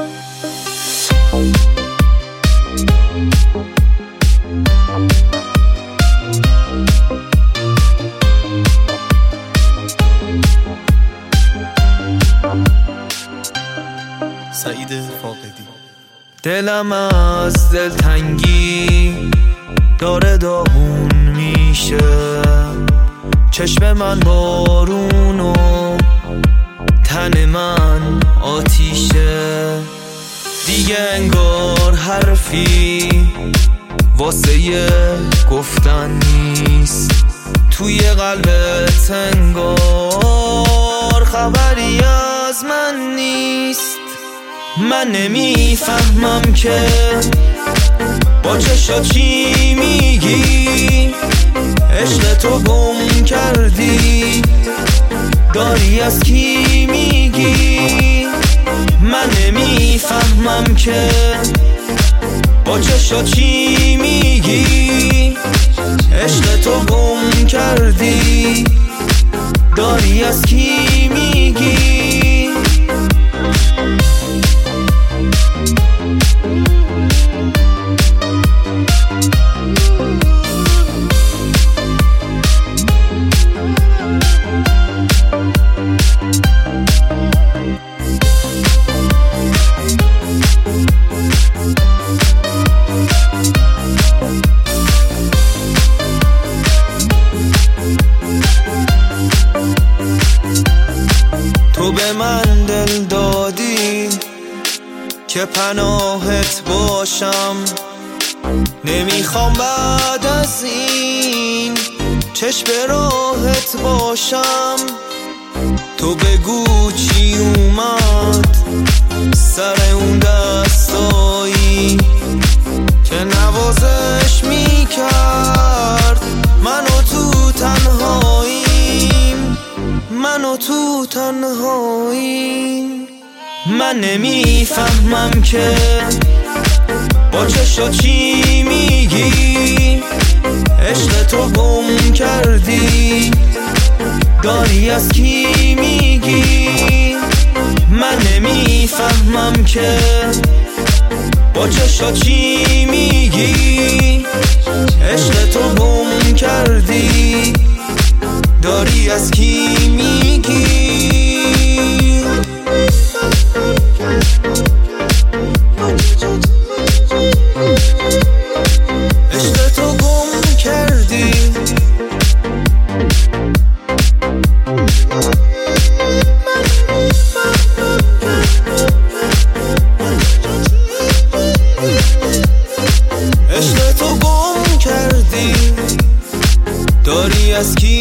سعید فاقدی. دلم از دلتنگی داره داغون میشه، چشم من بارون و تن من آتیشه، دیگه انگار حرفی واسه گفتن نیست، توی قلبت انگار خبری از من نیست. من نمیفهمم که با چشات چی میگی، عشق تو گم کردی، داری از کی میگی. من نمیفهمم که با چشات چی میگی، عشق تو گم کردی، داری از کی میگی. تو به من دل دادی که پناهت باشم، نمیخوام بعد از این چشم به راهت باشم. تو بگو چی اومد سر اون دستایی که نوازش میکرد منو تو تنهاییم، منو تو تنهاییم. من نمیفهمم که با چشات چی میگی، عشق تو گم کردی، داری از کی میگی. من نمیفهمم که با چشات چی میگی، عشق تو گم کردی، داری از کی میگی. عشق تو گم کردی، عشق تو گم کردی، داری از کی